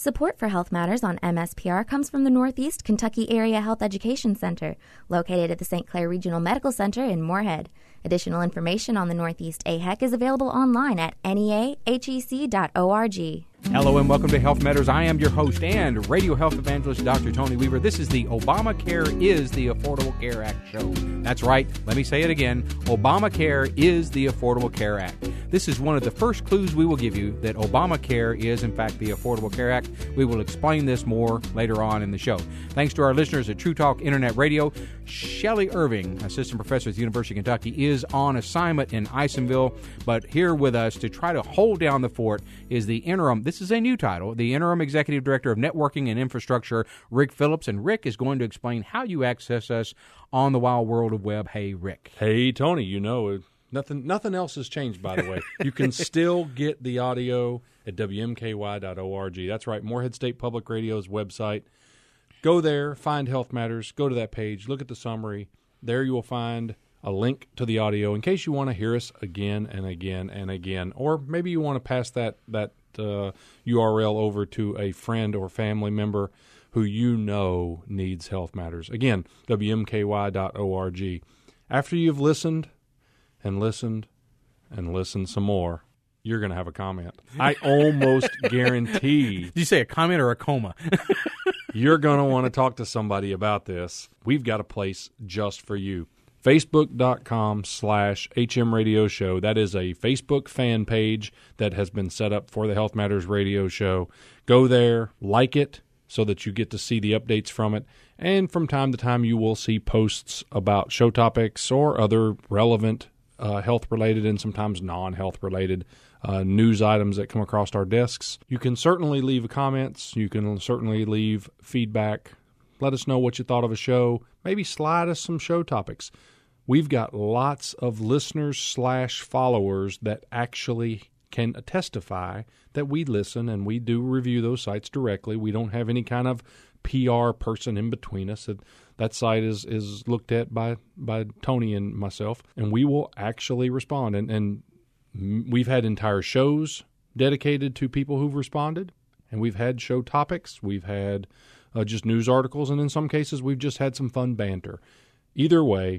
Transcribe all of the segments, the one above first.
Support for Health Matters on MSPR comes from the Northeast Kentucky Area Health Education Center, located at the St. Clair Regional Medical Center in Moorhead. Additional information on the Northeast AHEC is available online at neahec.org. Hello and welcome to Health Matters. I am your host and radio health evangelist, Dr. Tony Weaver. This is the Obamacare is the Affordable Care Act show. That's right. Let me say it again. Obamacare is the Affordable Care Act. This is one of the first clues we will give you that Obamacare is, in fact, the Affordable Care Act. We will explain this more later on in the show. Thanks to our listeners at True Talk Internet Radio. Shelley Irving, assistant professor at the University of Kentucky, is on assignment in Isonville, but here with us to try to hold down the fort is the interim, this is a new title, the interim executive director of networking and infrastructure, Rick Phillips, and Rick is going to explain how you access us on the wild world of web. Hey, Rick. Hey, Tony, you know, nothing else has changed, by the way. You can still get the audio at WMKY.org. That's right, Moorhead State Public Radio's website. Go there, find Health Matters, go to that page, look at the summary. There you will find a link to the audio in case you want to hear us again and again and again. Or maybe you want to pass that URL over to a friend or family member who you know needs Health Matters. Again, WMKY.org. After you've listened and listened and listened some more, you're going to have a comment. I almost guarantee. Did you say a comment or a coma? You're going to want to talk to somebody about this. We've got a place just for you. Facebook.com/HM Radio Show. That is a Facebook fan page that has been set up for the Health Matters Radio Show. Go there, like it, so that you get to see the updates from it. And from time to time, you will see posts about show topics or other relevant health-related and sometimes non-health-related news items that come across our desks. You can certainly leave comments. You can certainly leave feedback. Let us know what you thought of a show. Maybe slide us some show topics. We've got lots of listeners/followers that actually can testify that we listen and we do review those sites directly. We don't have any kind of PR person in between us. That site is looked at by Tony and myself, and we will actually respond. And we've had entire shows dedicated to people who've responded, and we've had show topics. We've had just news articles, and in some cases, we've just had some fun banter. Either way,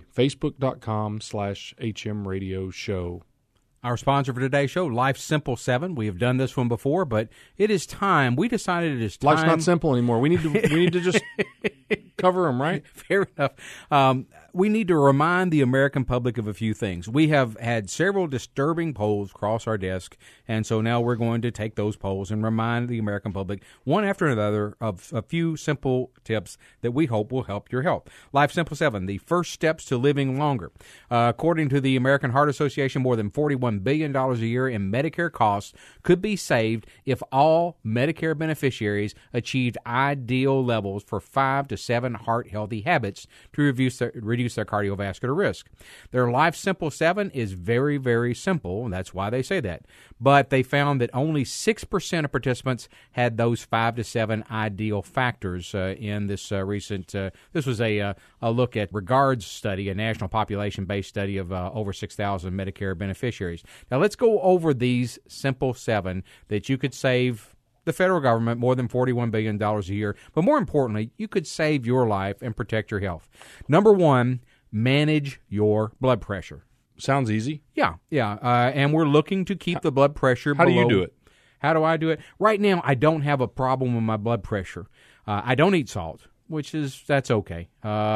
Facebook.com/HM Radio Show. Our sponsor for today's show, Life Simple 7. We have done this one before, but it is time. We decided it is time. Life's not simple anymore. We need to just cover them, right? Fair enough. We need to remind the American public of a few things. We have had several disturbing polls cross our desk, and so now we're going to take those polls and remind the American public, one after another, of a few simple tips that we hope will help your health. Life Simple 7, the first steps to living longer. According to the American Heart Association, more than $41 billion a year in Medicare costs could be saved if all Medicare beneficiaries achieved ideal levels for 5 to 7 heart-healthy habits to reduce their cardiovascular risk. Their Life Simple 7 is very, very simple, and that's why they say that. But they found that only 6% of participants had those 5 to 7 ideal factors in this recent, this was a look at Regards study, a national population-based study of over 6,000 Medicare beneficiaries. Now let's go over these simple 7 that you could save the federal government more than $41 billion a year, but more importantly, you could save your life and protect your health. Number 1, manage your blood pressure. Sounds easy. Yeah. And we're looking to keep the blood pressure below. How do you do it? How do I do it? Right now, I don't have a problem with my blood pressure. I don't eat salt, that's okay.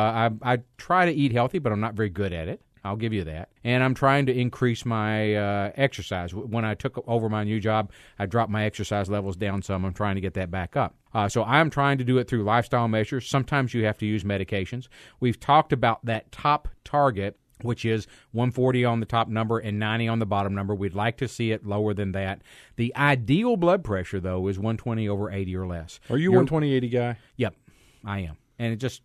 I try to eat healthy, but I'm not very good at it. I'll give you that. And I'm trying to increase my exercise. When I took over my new job, I dropped my exercise levels down some. I'm trying to get that back up. So I'm trying to do it through lifestyle measures. Sometimes you have to use medications. We've talked about that top target, which is 140 on the top number and 90 on the bottom number. We'd like to see it lower than that. The ideal blood pressure, though, is 120/80 or less. Are you 120/80 guy? Yep, I am. And it just...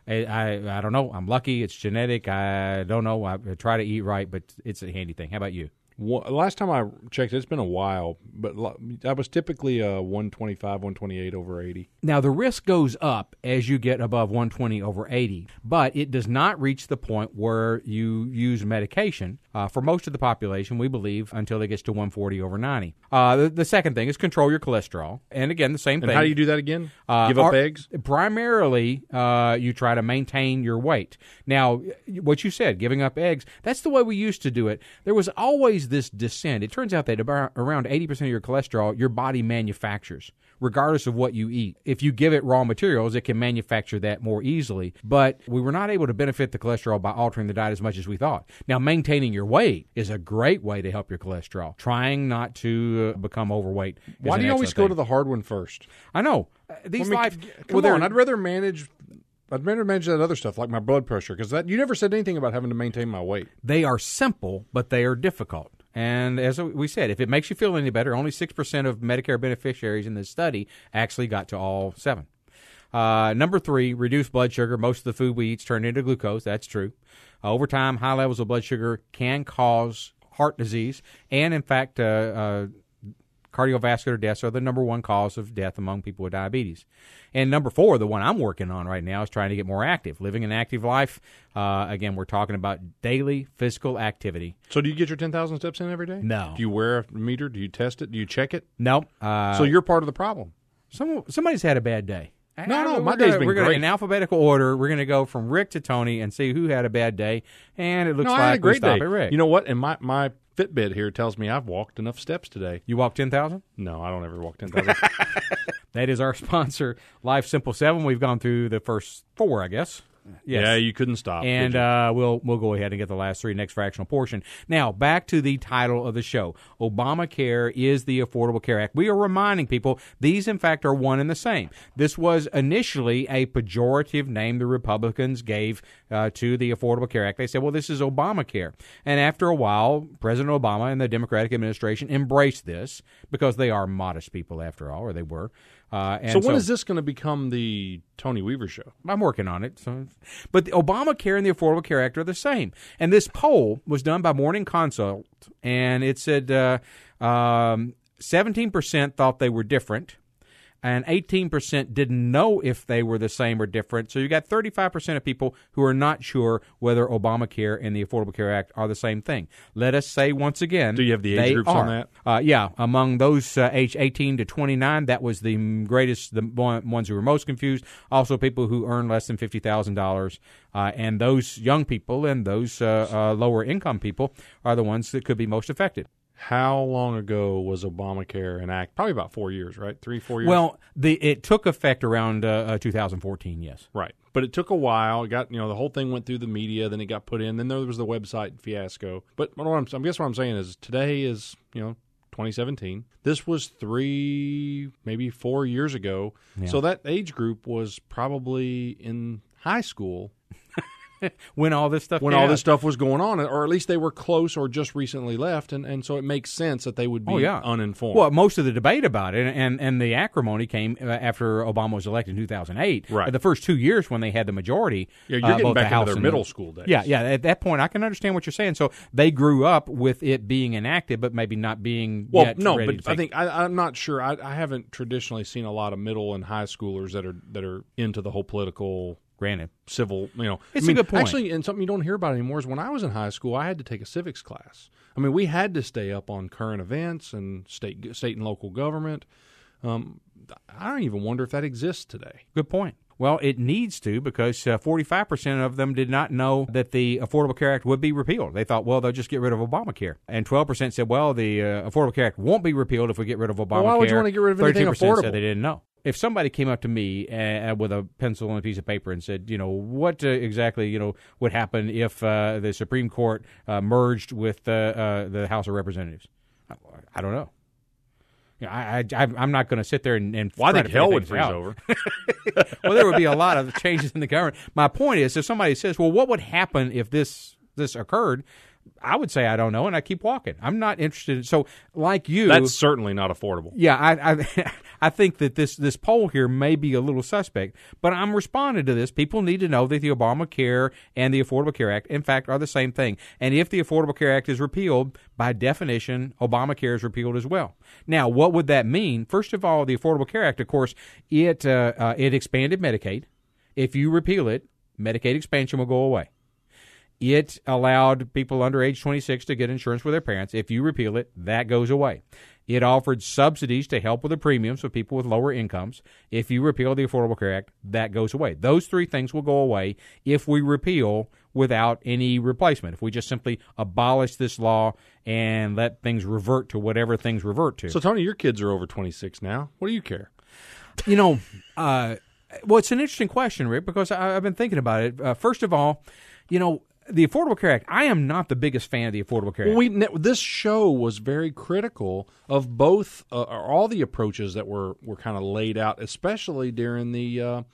I don't know. I'm lucky. It's genetic. I don't know. I try to eat right, but it's a handy thing. How about you? Last time I checked, it's been a while, but I was typically 125, 128 over 80. Now, the risk goes up as you get above 120 over 80, but it does not reach the point where you use medication for most of the population, we believe, until it gets to 140 over 90. The second thing is control your cholesterol. And again, the same thing. And how do you do that again? Give up eggs? Primarily, you try to maintain your weight. Now, what you said, giving up eggs, that's the way we used to do it. There was always this descent. It turns out that around 80% of your cholesterol, your body manufactures, regardless of what you eat. If you give it raw materials, it can manufacture that more easily. But we were not able to benefit the cholesterol by altering the diet as much as we thought. Now, maintaining your weight is a great way to help your cholesterol. Trying not to become overweight. Why do you always go to the hard one first? I know. Come on, I'd rather manage that other stuff like my blood pressure, because you never said anything about having to maintain my weight. They are simple, but they are difficult. And as we said, if it makes you feel any better, only 6% of Medicare beneficiaries in this study actually got to all 7. Number 3, reduce blood sugar. Most of the food we eat is turned into glucose. That's true. Over time, high levels of blood sugar can cause heart disease, and in fact, cardiovascular deaths are the number 1 cause of death among people with diabetes. And number 4, the one I'm working on right now, is trying to get more active, living an active life. Again, we're talking about daily physical activity. So do you get your 10,000 steps in every day? No. Do you wear a meter? Do you test it? Do you check it? No. So you're part of the problem. Somebody's had a bad day. No, my day's been great. In alphabetical order, we're going to go from Rick to Tony and see who had a bad day, and it looks I had a great we stop day. at Rick. You know what? And my Fitbit here tells me I've walked enough steps today. You walked 10,000? No, I don't ever walk 10,000. That is our sponsor, Life Simple 7. We've gone through the first 4, I guess. Yes. Yeah, you couldn't stop. And we'll go ahead and get the last 3 next fractional portion. Now, back to the title of the show. Obamacare is the Affordable Care Act. We are reminding people these, in fact, are one and the same. This was initially a pejorative name the Republicans gave to the Affordable Care Act. They said, well, this is Obamacare. And after a while, President Obama and the Democratic administration embraced this because they are modest people, after all, or they were. So when is this going to become the Tony Weaver show? I'm working on it. But the Obamacare and the Affordable Care Act are the same. And this poll was done by Morning Consult, and it said 17% thought they were different, and 18% didn't know if they were the same or different. So you got 35% of people who are not sure whether Obamacare and the Affordable Care Act are the same thing. Let us say once again, do you have the age groups on that? Yeah, among those age 18 to 29, that was the greatest, the ones who were most confused. Also, people who earn less than $50,000, and those young people and those lower income people are the ones that could be most affected. How long ago was Obamacare enacted? Probably about 4 years, right? 3-4 years? Well, it took effect around 2014, yes. Right. But it took a while. It got, the whole thing went through the media, then it got put in, then there was the website fiasco. But I guess what I'm saying is today is, 2017. This was 3, maybe 4 years ago. Yeah. So that age group was probably in high school when all this stuff was going on, or at least they were close or just recently left, and so it makes sense that they would be uninformed. Well, most of the debate about it and the acrimony came after Obama was elected in 2008. Right. The first 2 years when they had the majority. Yeah, you're getting both back the House into their middle school days. Yeah. At that point, I can understand what you're saying. So they grew up with it being enacted, but maybe not being yet ready to take. I think I'm not sure. I haven't traditionally seen a lot of middle and high schoolers that are into the whole political. Granted. Civil, It's a good point. Actually, and something you don't hear about anymore is when I was in high school, I had to take a civics class. I mean, we had to stay up on current events and state and local government. I don't even wonder if that exists today. Good point. Well, it needs to, because 45% of them did not know that the Affordable Care Act would be repealed. They thought, well, they'll just get rid of Obamacare. And 12% said, well, the Affordable Care Act won't be repealed if we get rid of Obamacare. Well, why would you want to get rid of anything affordable? 32% said they didn't know. If somebody came up to me with a pencil and a piece of paper and said, what exactly, would happen if the Supreme Court merged with the House of Representatives? I don't know. I'm not going to sit there and well, I think hell would freeze over. Well, there would be a lot of changes in the government. My point is, if somebody says, well, what would happen if this occurred? I would say I don't know, and I keep walking. I'm not interested. So, like you, That's certainly not affordable. yeah, I think that this poll here may be a little suspect, but I'm responding to this. People need to know that the Obamacare and the Affordable Care Act, in fact, are the same thing. And if the Affordable Care Act is repealed, by definition, Obamacare is repealed as well. Now, what would that mean? First of all, the Affordable Care Act, of course, it expanded Medicaid. If you repeal it, Medicaid expansion will go away. It allowed people under age 26 to get insurance with their parents. If you repeal it, that goes away. It offered subsidies to help with the premiums for people with lower incomes. If you repeal the Affordable Care Act, that goes away. Those three things will go away if we repeal without any replacement. If we just simply abolish this law and let things revert to whatever things revert to. So, Tony, your kids are over 26 now. What do you care? You know, well, it's an interesting question, Rick, because I've been thinking about it. First of all, you know, the Affordable Care Act, I am not the biggest fan of the Affordable Care Act. This show was very critical of both, all the approaches that were kind of laid out, especially during the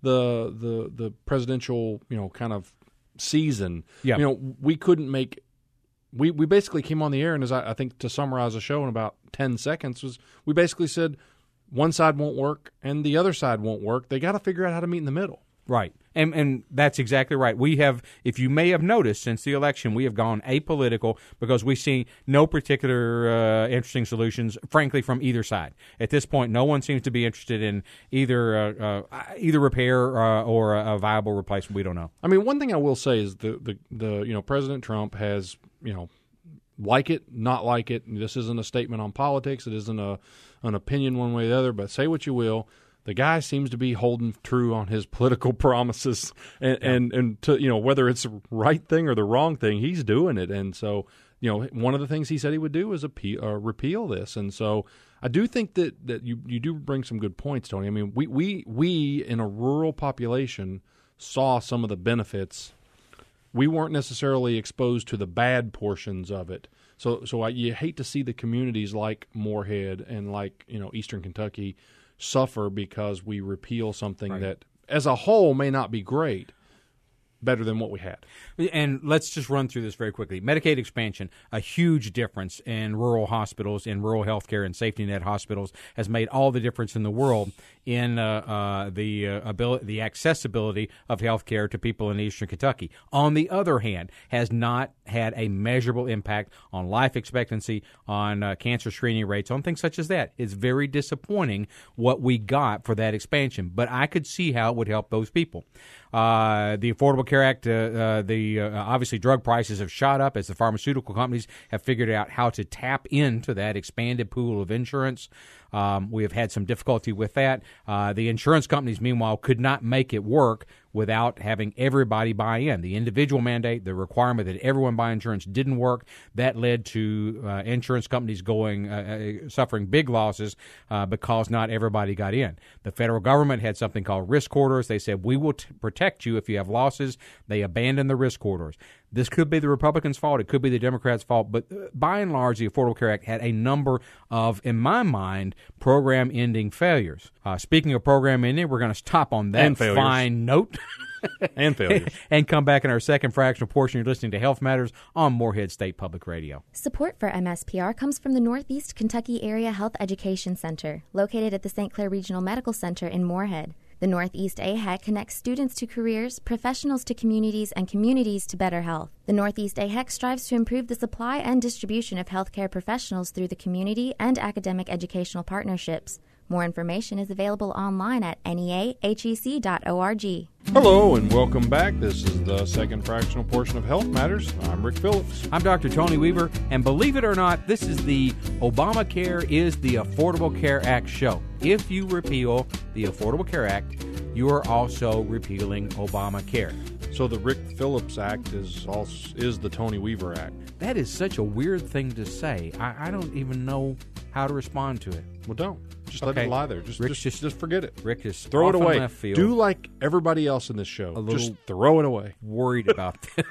presidential, kind of season. Yeah. We couldn't make. We basically came on the air, and as I think to summarize the show in about 10 seconds, was we basically said one side won't work and the other side won't work. They got to figure out how to meet in the middle. Right. And that's exactly right. We have, if you may have noticed since the election, we have gone apolitical because we see no particular interesting solutions, frankly, from either side. At this point, no one seems to be interested in either repair or a viable replacement. We don't know. I mean, one thing I will say is the President Trump has, like it, not like it. This isn't a statement on politics. It isn't an opinion one way or the other, but say what you will. The guy seems to be holding true on his political promises, and to, whether it's the right thing or the wrong thing, he's doing it. And so, one of the things he said he would do was repeal this. And so, I do think that you do bring some good points, Tony. I mean, we in a rural population saw some of the benefits. We weren't necessarily exposed to the bad portions of it. So you hate to see the communities like Moorhead and like Eastern Kentucky suffer because we repeal something that as a whole may not be great, better than what we had. And let's just run through this very quickly. Medicaid expansion, a huge difference in rural hospitals, in rural health care and safety net hospitals, has made all the difference in the world in the accessibility of health care to people in Eastern Kentucky. On the other hand, has not had a measurable impact on life expectancy, on cancer screening rates, on things such as that. It's very disappointing what we got for that expansion, but I could see how it would help those people. The Affordable Care Act, obviously drug prices have shot up as the pharmaceutical companies have figured out how to tap into that expanded pool of insurance. We have had some difficulty with that. The insurance companies, meanwhile, could not make it work without having everybody buy in. The individual mandate, the requirement that everyone buy insurance didn't work. That led to insurance companies suffering big losses because not everybody got in. The federal government had something called risk corridors. They said, we will protect you if you have losses. They abandoned the risk corridors. This could be the Republicans' fault. It could be the Democrats' fault. But by and large, the Affordable Care Act had a number of, in my mind, program-ending failures. Speaking of program-ending, we're going to stop on that fine note. And failures. And come back in our second fractional portion. You're listening to Health Matters on Moorhead State Public Radio. Support for MSPR comes from the Northeast Kentucky Area Health Education Center, located at the St. Clair Regional Medical Center in Moorhead. The Northeast AHEC connects students to careers, professionals to communities, and communities to better health. The Northeast AHEC strives to improve the supply and distribution of healthcare professionals through the community and academic educational partnerships. More information is available online at neahec.org. Hello and welcome back. This is the second fractional portion of Health Matters. I'm Rick Phillips. I'm Dr. Tony Weaver, and believe it or not, this is the Obamacare is the Affordable Care Act show. If you repeal the Affordable Care Act, you are also repealing Obamacare. So the Rick Phillips Act is the Tony Weaver Act. That is such a weird thing to say. I don't even know how to respond to it. Well, don't. Just let it lie there. Just forget it. Rick just throw it away. Left field. Do like everybody else in this show. Just throw it away. Worried about this.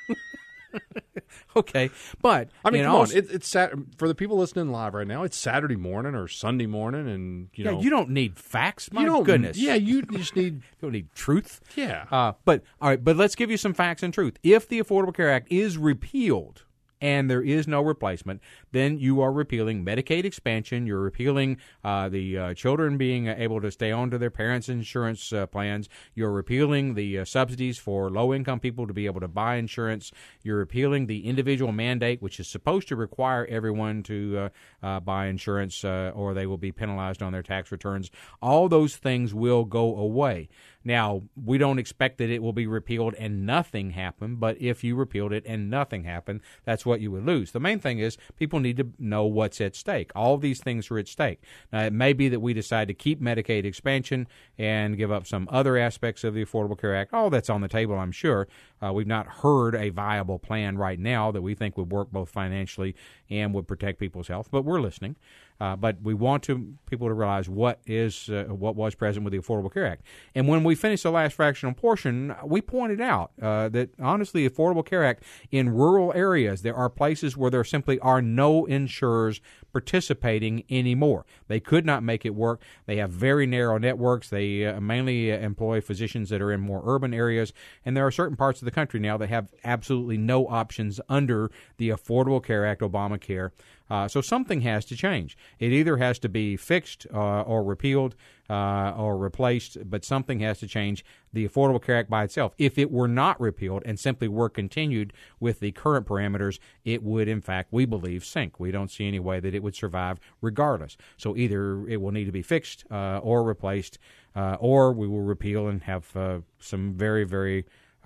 Okay, but I mean, come on. It's for the people listening live right now. It's Saturday morning or Sunday morning, and you don't need facts. My goodness. Yeah, you just need you don't need truth. Yeah. But all right. But let's give you some facts and truth. If the Affordable Care Act is repealed, and there is no replacement, then you are repealing Medicaid expansion. You're repealing the children being able to stay on to their parents' insurance plans. You're repealing the subsidies for low-income people to be able to buy insurance. You're repealing the individual mandate, which is supposed to require everyone to buy insurance or they will be penalized on their tax returns. All those things will go away. Now, we don't expect that it will be repealed and nothing happen, but if you repealed it and nothing happened, that's what you would lose. The main thing is people need to know what's at stake. All these things are at stake. Now, it may be that we decide to keep Medicaid expansion and give up some other aspects of the Affordable Care Act. All that's on the table, I'm sure. We've not heard a viable plan right now that we think would work both financially and would protect people's health, but we're listening. But we want people to realize what was present with the Affordable Care Act. And when we finished the last fractional portion, we pointed out that, honestly, the Affordable Care Act, in rural areas, there are places where there simply are no insurers participating anymore. They could not make it work. They have very narrow networks. They mainly employ physicians that are in more urban areas. And there are certain parts of the country now that have absolutely no options under the Affordable Care Act, Obamacare. So something has to change. It either has to be fixed or repealed or replaced, but something has to change. The Affordable Care Act by itself, if it were not repealed and simply were continued with the current parameters, it would, in fact, we believe, sink. We don't see any way that it would survive regardless. So either it will need to be fixed or replaced, or we will repeal and have some very, very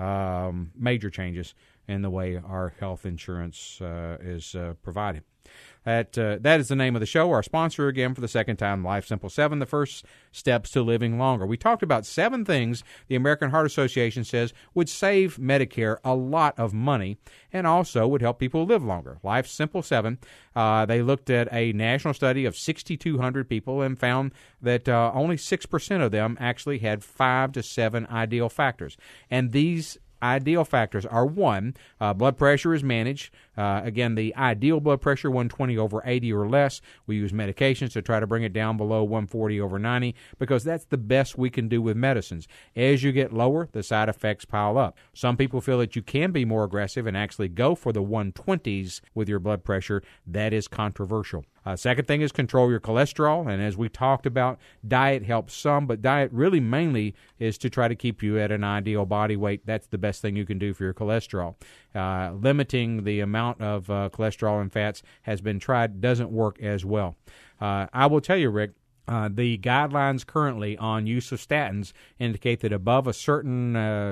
major changes in the way our health insurance is provided. That is the name of the show. Our sponsor, again, for the second time, Life Simple 7, the first steps to living longer. We talked about 7 things the American Heart Association says would save Medicare a lot of money and also would help people live longer. Life Simple 7, they looked at a national study of 6,200 people and found that only 6% of them actually had 5 to 7 ideal factors. And these ideal factors are: 1, blood pressure is managed. Again, the ideal blood pressure, 120/80 or less. We use medications to try to bring it down below 140/90 because that's the best we can do with medicines. As you get lower, the side effects pile up. Some people feel that you can be more aggressive and actually go for the 120s with your blood pressure. That is controversial. Second thing is control your cholesterol, and as we talked about, diet helps some, but diet really mainly is to try to keep you at an ideal body weight. That's the best thing you can do for your cholesterol. Limiting the amount of cholesterol and fats has been tried, doesn't work as well. I will tell you, Rick, the guidelines currently on use of statins indicate that above a certain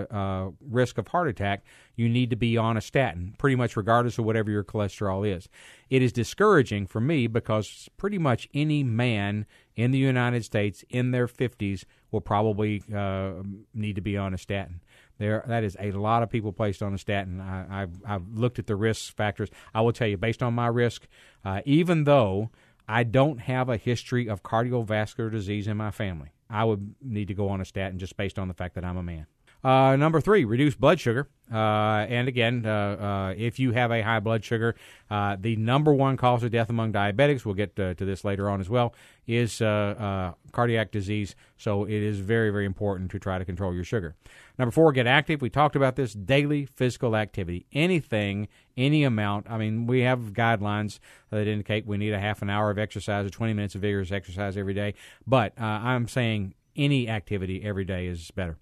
risk of heart attack, you need to be on a statin, pretty much regardless of whatever your cholesterol is. It is discouraging for me because pretty much any man in the United States in their 50s will probably need to be on a statin. That is a lot of people placed on a statin. I've looked at the risk factors. I will tell you, based on my risk, even though I don't have a history of cardiovascular disease in my family, I would need to go on a statin just based on the fact that I'm a man. Number 3, reduce blood sugar. And again, if you have a high blood sugar, the number 1 cause of death among diabetics, we'll get to this later on as well, is cardiac disease. So it is very, very important to try to control your sugar. Number 4, get active. We talked about this, daily physical activity. Anything, any amount. I mean, we have guidelines that indicate we need a half an hour of exercise or 20 minutes of vigorous exercise every day. But I'm saying any activity every day is better.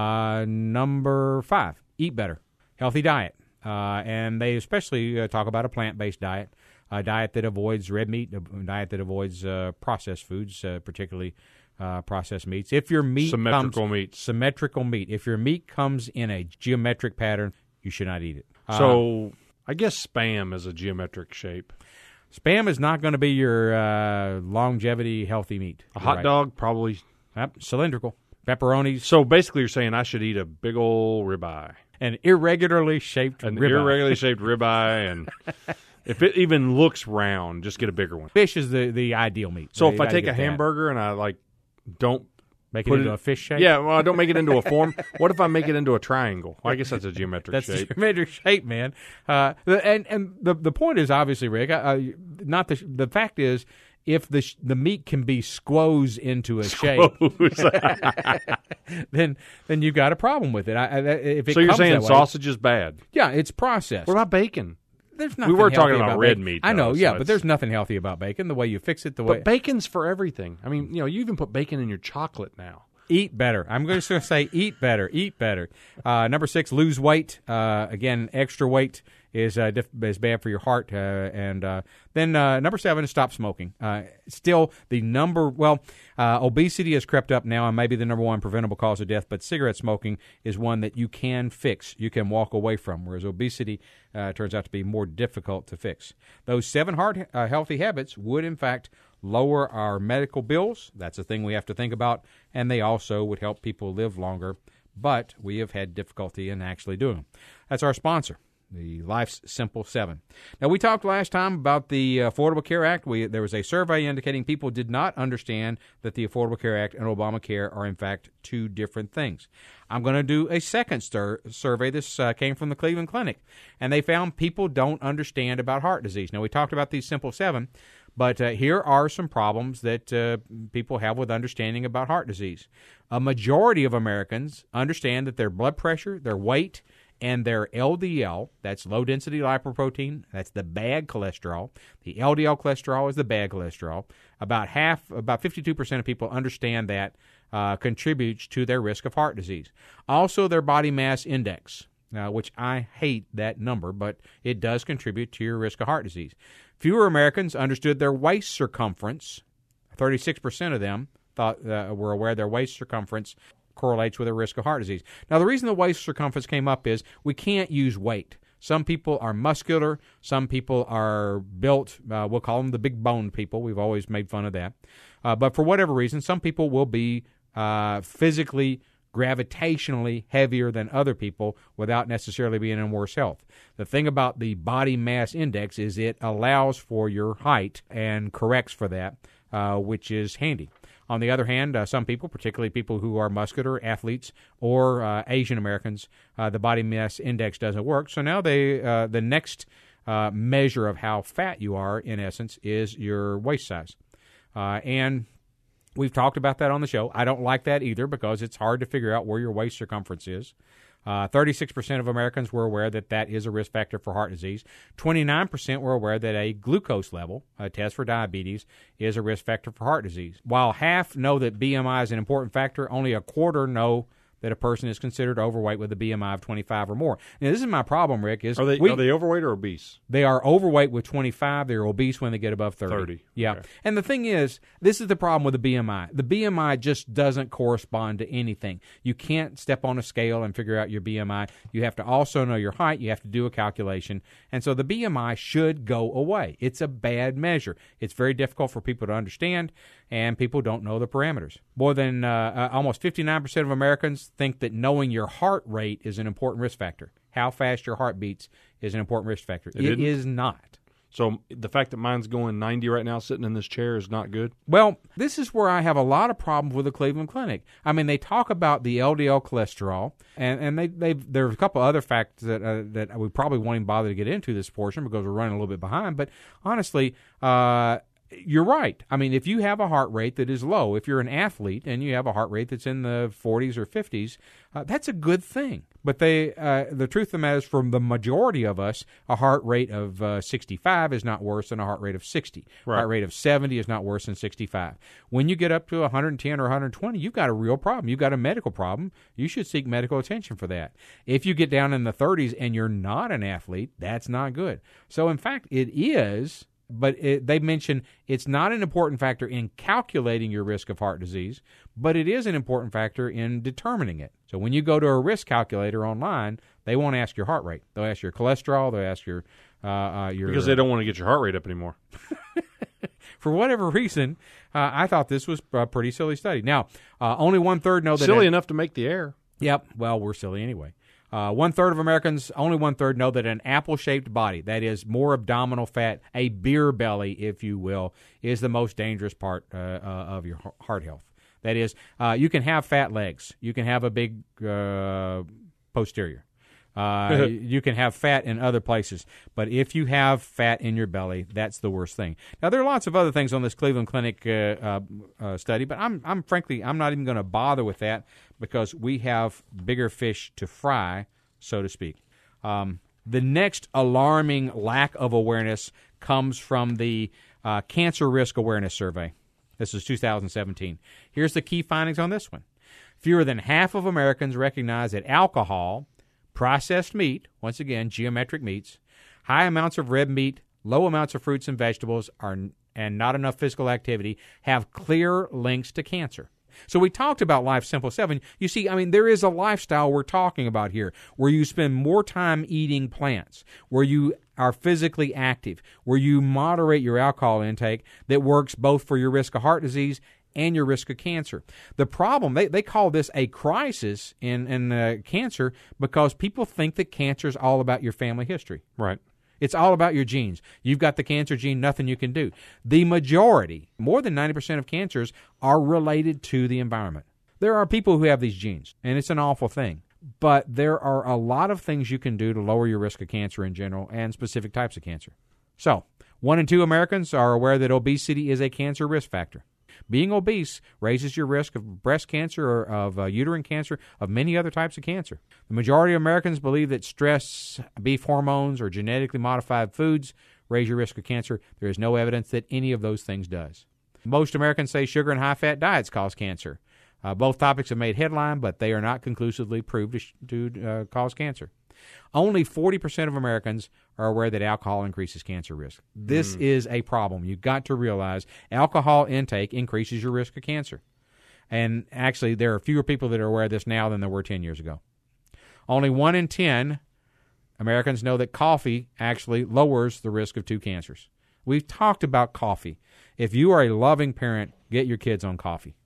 Number 5, eat better. Healthy diet. And they especially talk about a plant-based diet, a diet that avoids red meat, a diet that avoids processed foods, particularly processed meats. If your meat symmetrical meat. If your meat comes in a geometric pattern, you should not eat it. So I guess Spam is a geometric shape. Spam is not going to be your longevity healthy meat. A hot dog, probably. Yep, cylindrical. Pepperonis. So basically you're saying I should eat a big old ribeye. An irregularly shaped ribeye. And if it even looks round, just get a bigger one. Fish is the ideal meat. So if I take a hamburger and I don't make it into a fish shape? Yeah, well, I don't make it into a form. What if I make it into a triangle? Well, I guess that's a geometric shape. That's a geometric shape, man. And the point is, obviously, Rick, the fact is, if the meat can be squoze into a shape, then you got a problem with it. If it so you're comes saying that way, sausage is bad? Yeah, it's processed. What about bacon? There's nothing We were healthy talking about red bacon. meat, I know, though, yeah, so but there's nothing healthy about bacon. The way you fix it, But bacon's for everything. I mean, you even put bacon in your chocolate now. Eat better. I'm just going to say eat better. Eat better. Number 6, lose weight. Again, extra weight is bad for your heart. And then number 7 is stop smoking. Still the obesity has crept up now and maybe the number one preventable cause of death, but cigarette smoking is one that you can fix. You can walk away from, whereas obesity turns out to be more difficult to fix. Those 7 healthy habits would, in fact, lower our medical bills. That's a thing we have to think about. And they also would help people live longer. But we have had difficulty in actually doing them. That's our sponsor, the Life's Simple 7. Now, we talked last time about the Affordable Care Act. There was a survey indicating people did not understand that the Affordable Care Act and Obamacare are, in fact, 2 different things. I'm going to do a second survey. This came from the Cleveland Clinic. And they found people don't understand about heart disease. Now, we talked about these Simple 7. But here are some problems that people have with understanding about heart disease. A majority of Americans understand that their blood pressure, their weight, and their LDL, that's low-density lipoprotein, that's the bad cholesterol. The LDL cholesterol is the bad cholesterol. About 52% of people understand that contributes to their risk of heart disease. Also, their body mass index, which I hate that number, but it does contribute to your risk of heart disease. Fewer Americans understood their waist circumference. 36% of them were aware their waist circumference correlates with a risk of heart disease. Now, the reason the waist circumference came up is we can't use weight. Some people are muscular. Some people are built. We'll call them the big bone people. We've always made fun of that. But for whatever reason, some people will be physically gravitationally heavier than other people without necessarily being in worse health. The thing about the body mass index is it allows for your height and corrects for that, which is handy. On the other hand, some people, particularly people who are muscular athletes or Asian Americans, the body mass index doesn't work. So now the next measure of how fat you are, in essence, is your waist size. And we've talked about that on the show. I don't like that either because it's hard to figure out where your waist circumference is. 36% of Americans were aware that that is a risk factor for heart disease. 29% were aware that a glucose level, a test for diabetes, is a risk factor for heart disease. While half know that BMI is an important factor, only a quarter know that a person is considered overweight with a BMI of 25 or more. Now, this is my problem, Rick. Are they overweight or obese? They are overweight with 25. They're obese when they get above 30. Yeah. Okay. And the thing is, this is the problem with the BMI. The BMI just doesn't correspond to anything. You can't step on a scale and figure out your BMI. You have to also know your height. You have to do a calculation. And so the BMI should go away. It's a bad measure. It's very difficult for people to understand, and people don't know the parameters. More than almost 59% of Americans think that knowing your heart rate is an important risk factor. How fast your heart beats is an important risk factor. It is not. So the fact that mine's going 90 right now sitting in this chair is not good? Well, this is where I have a lot of problems with the Cleveland Clinic. I mean, they talk about the LDL cholesterol, and there's a couple other facts that we probably won't even bother to get into this portion because we're running a little bit behind. But honestly, you're right. I mean, if you have a heart rate that is low, if you're an athlete and you have a heart rate that's in the 40s or 50s, that's a good thing. But the truth of the matter is, for the majority of us, a heart rate of 65 is not worse than a heart rate of 60. Right. Heart rate of 70 is not worse than 65. When you get up to 110 or 120, you've got a real problem. You've got a medical problem. You should seek medical attention for that. If you get down in the 30s and you're not an athlete, that's not good. So, in fact, it is. But they mention it's not an important factor in calculating your risk of heart disease, but it is an important factor in determining it. So when you go to a risk calculator online, they won't ask your heart rate. They'll ask your cholesterol. They'll ask your because they don't want to get your heart rate up anymore. For whatever reason, I thought this was a pretty silly study. Now, only 1/3 know that silly enough to make the air. Yep. Well, we're silly anyway. 1/3 of Americans, only 1/3 know that an apple-shaped body, that is more abdominal fat, a beer belly, if you will, is the most dangerous part of your heart health. That is, you can have fat legs. You can have a big posterior. You can have fat in other places. But if you have fat in your belly, that's the worst thing. Now, there are lots of other things on this Cleveland Clinic study, but I'm frankly not even going to bother with that because we have bigger fish to fry, so to speak. The next alarming lack of awareness comes from the Cancer Risk Awareness Survey. This is 2017. Here's the key findings on this one. Fewer than half of Americans recognize that alcohol, processed meat, once again, geometric meats, high amounts of red meat, low amounts of fruits and vegetables, and not enough physical activity have clear links to cancer. So we talked about Life Simple 7. You see, I mean, there is a lifestyle we're talking about here where you spend more time eating plants, where you are physically active, where you moderate your alcohol intake that works both for your risk of heart disease and your risk of cancer. The problem, they call this a crisis in cancer because people think that cancer is all about your family history. Right. It's all about your genes. You've got the cancer gene, nothing you can do. The majority, more than 90% of cancers, are related to the environment. There are people who have these genes, and it's an awful thing. But there are a lot of things you can do to lower your risk of cancer in general and specific types of cancer. So, 1 in 2 Americans are aware that obesity is a cancer risk factor. Being obese raises your risk of breast cancer or of uterine cancer, of many other types of cancer. The majority of Americans believe that stress, beef hormones, or genetically modified foods raise your risk of cancer. There is no evidence that any of those things does. Most Americans say sugar and high-fat diets cause cancer. Both topics have made headline, but they are not conclusively proved to cause cancer. Only 40% of Americans are aware that alcohol increases cancer risk. This is a problem. You've got to realize alcohol intake increases your risk of cancer. And actually, there are fewer people that are aware of this now than there were 10 years ago. Only 1 in 10 Americans know that coffee actually lowers the risk of 2 cancers. We've talked about coffee. If you are a loving parent, get your kids on coffee.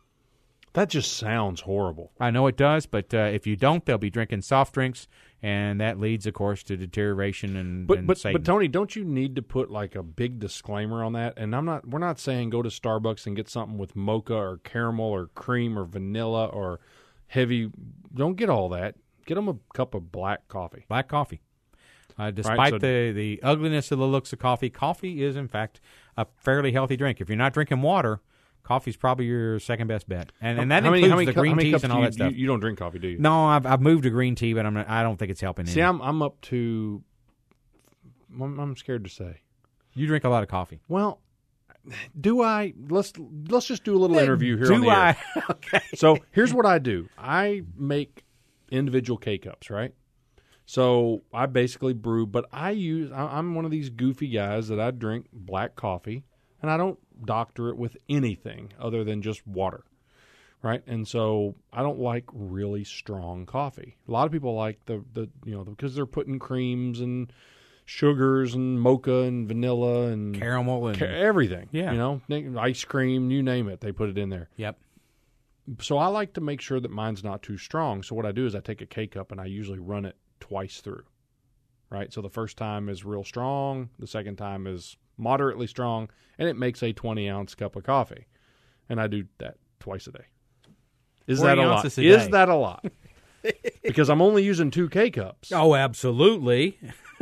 That just sounds horrible. I know it does, but if you don't, they'll be drinking soft drinks, and that leads, of course, to deterioration and Satan. But Tony, don't you need to put like a big disclaimer on that? And we're not saying go to Starbucks and get something with mocha or caramel or cream or vanilla or heavy. Don't get all that. Get them a cup of black coffee. Black coffee. Despite the ugliness of the looks of coffee, coffee is, in fact, a fairly healthy drink. If you're not drinking water, coffee's probably your second best bet, and that includes the green teas and all that stuff. You don't drink coffee, do you? No, I've moved to green tea, but I don't think it's helping. See, I'm up to. I'm scared to say. You drink a lot of coffee. Well, do I? Let's just do a little interview here. Do I? Okay. So here's what I do. I make individual K-Cups, right? So I basically brew, but I'm one of these goofy guys that I drink black coffee, and I don't doctor it with anything other than just water, right? And so I don't like really strong coffee. A lot of people like the because they're putting creams and sugars and mocha and vanilla and caramel and everything. Yeah, ice cream, you name it, they put it in there. Yep. So I like to make sure that mine's not too strong. So what I do is I take a K-Cup and I usually run it twice through, right? So the first time is real strong, the second time is moderately strong, and it makes a 20-ounce cup of coffee. And I do that twice a day. Is that a lot? Is that a lot? Because I'm only using 2 K-Cups. Oh, absolutely.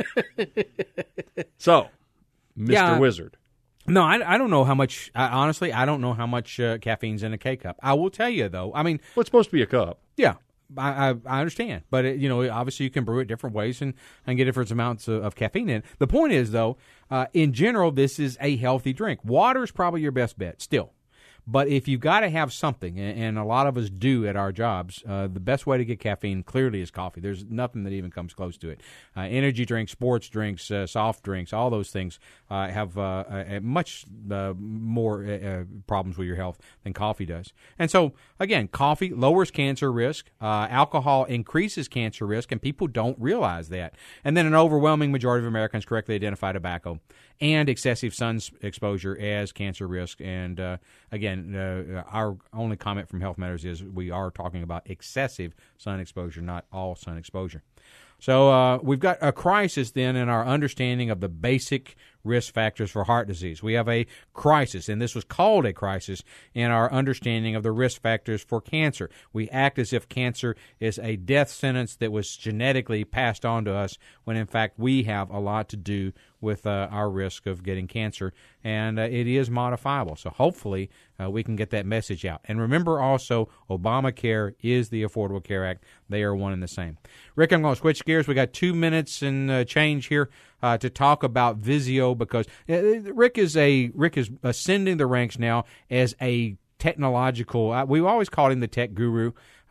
So, Mr. Wizard. No, I don't know how much, honestly, I don't know how much caffeine's in a K-Cup. I will tell you, though, I mean. Well, it's supposed to be a cup. Yeah. I understand, but obviously you can brew it different ways and get different amounts of caffeine in it. The point is, though, in general, this is a healthy drink. Water is probably your best bet still. But if you've got to have something, and a lot of us do at our jobs, the best way to get caffeine clearly is coffee. There's nothing that even comes close to it. Energy drinks, sports drinks, soft drinks, all those things have much more problems with your health than coffee does. And so, again, coffee lowers cancer risk. Alcohol increases cancer risk, and people don't realize that. And then an overwhelming majority of Americans correctly identify tobacco and excessive sun exposure as cancer risk. And again, our only comment from Health Matters is we are talking about excessive sun exposure, not all sun exposure. So we've got a crisis then in our understanding of the basic risk factors for heart disease. We have a crisis, and this was called a crisis, in our understanding of the risk factors for cancer. We act as if cancer is a death sentence that was genetically passed on to us, when in fact we have a lot to do with our risk of getting cancer, and it is modifiable. So hopefully we can get that message out. And remember also, Obamacare is the Affordable Care Act. They are one and the same. Rick, I'm going to switch gears. We got 2 minutes and change here to talk about Vizio, because Rick is ascending the ranks now as a technological. We've always called him the tech guru.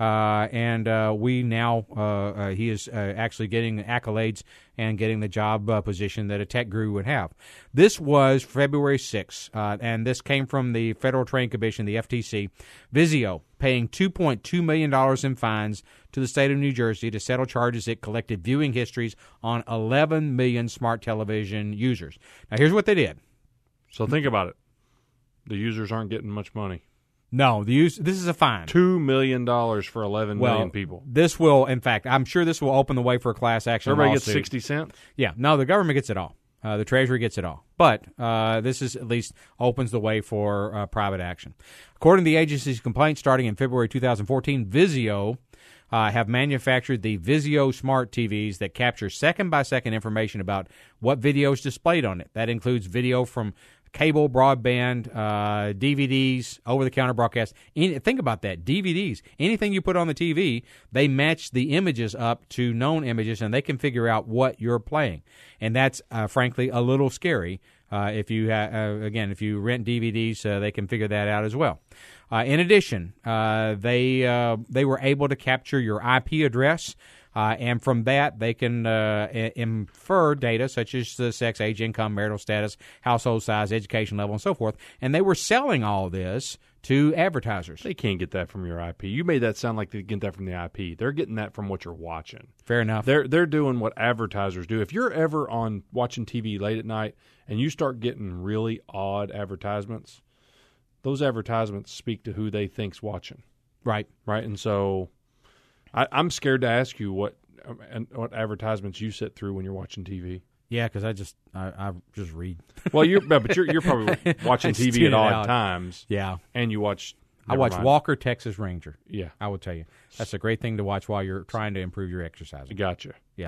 And we now he is actually getting accolades and getting the job position that a tech guru would have. This was February 6th, and this came from the Federal Trade Commission, the FTC. Vizio paying $2.2 million in fines to the state of New Jersey to settle charges it collected viewing histories on 11 million smart television users. Now, here's what they did. So think about it. The users aren't getting much money. No, this is a fine. $2 million for 11 million people. This will, in fact, I'm sure this will open the way for a class action Everybody lawsuit. gets 60 cents? Yeah. No, the government gets it all. The Treasury gets it all. But this is at least opens the way for private action. According to the agency's complaint, starting in February 2014, Vizio have manufactured the Vizio Smart TVs that capture second-by-second information about what video is displayed on it. That includes video from cable, broadband, DVDs, over-the-counter broadcast. Think about that, DVDs. Anything you put on the TV, they match the images up to known images, and they can figure out what you're playing. And that's, frankly, a little scary. If you if you rent DVDs, they can figure that out as well. In addition, they were able to capture your IP address. And from that, they can infer data such as the sex, age, income, marital status, household size, education level, and so forth. And they were selling all this to advertisers. They can't get that from your IP. You made that sound like they get that from the IP. They're getting that from what you're watching. Fair enough. They're doing what advertisers do. If you're ever on watching TV late at night and you start getting really odd advertisements, those advertisements speak to who they think's watching. Right. Right. And so I'm scared to ask you what advertisements you sit through when you're watching TV. Yeah, because I just read. Well, you're probably watching TV at odd times. Yeah, and you watch. I watch Walker, Texas Ranger. Yeah, I will tell you that's a great thing to watch while you're trying to improve your exercise. Gotcha. Yeah.